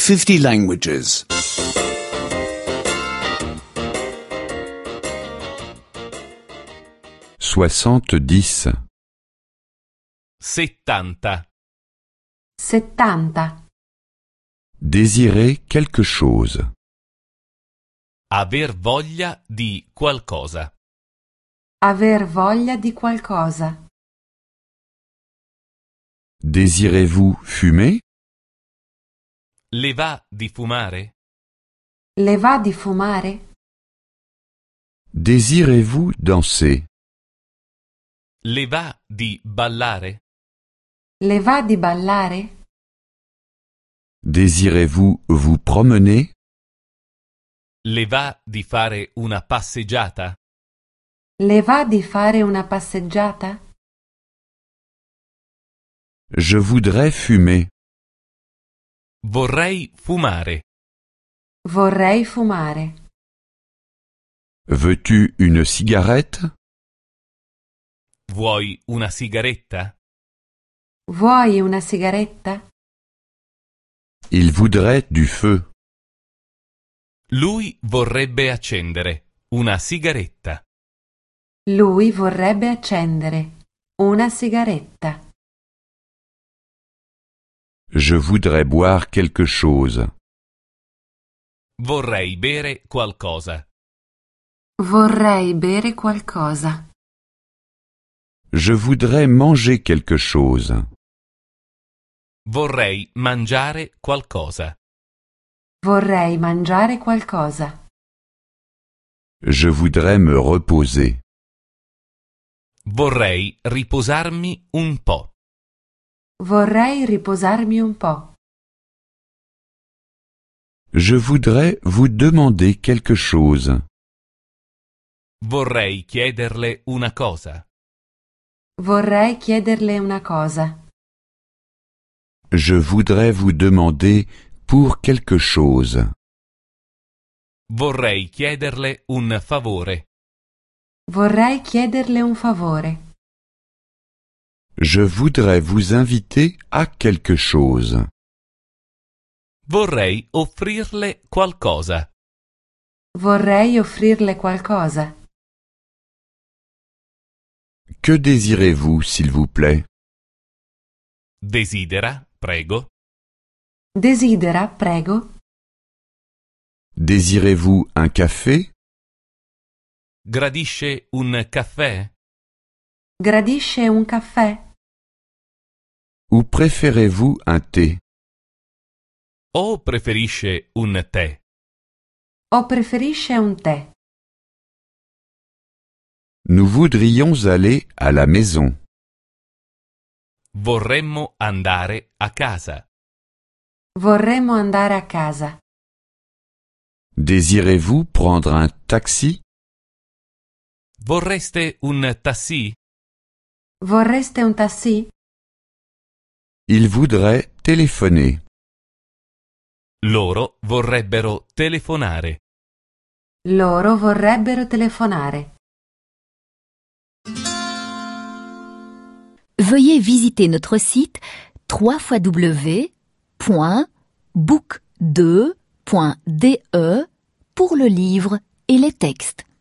50 languages. 70. 70. 70. Désirer quelque chose. Aver voglia di qualcosa. Aver voglia di qualcosa. Désirez-vous fumer? Le va di fumare? Le va di fumare? Désirez-vous danser? Le va di ballare? Le va di ballare? Désirez-vous vous promener? Le va di fare una passeggiata? Le va di fare una passeggiata? Je voudrais fumer. Vorrei fumare. Vorrei fumare. Veux-tu une cigarette? Vuoi una sigaretta? Vuoi una sigaretta? Il voudrait du feu. Lui vorrebbe accendere una sigaretta. Lui vorrebbe accendere una sigaretta. Je voudrais boire quelque chose. Vorrei bere qualcosa. Vorrei bere qualcosa. Je voudrais manger quelque chose. Vorrei mangiare qualcosa. Vorrei mangiare qualcosa. Je voudrais me reposer. Vorrei riposarmi un po'. Vorrei riposarmi un po'. Je voudrais vous demander quelque chose. Vorrei chiederle una cosa. Vorrei chiederle una cosa. Je voudrais vous demander pour quelque chose. Vorrei chiederle un favore. Vorrei chiederle un favore. Je voudrais vous inviter à quelque chose. Vorrei offrirle qualcosa. Vorrei offrirle qualcosa. Que désirez-vous, s'il vous plaît? Desidera, prego. Desidera, prego. Désirez-vous un café? Gradisce un caffè? Gradisce un caffè? Ou préférez-vous un thé? O preferisce un tè? O preferisce un tè? Nous voudrions aller à la maison. Vorremmo andare a casa. Vorremmo andare a casa. Désirez-vous prendre un taxi? Vorreste un taxi? Vorreste un taxi? Il voudrait téléphoner. Loro vorrebbero telefonare. Loro vorrebbero telefonare. Veuillez visiter notre site www.book2.de pour le livre et les textes.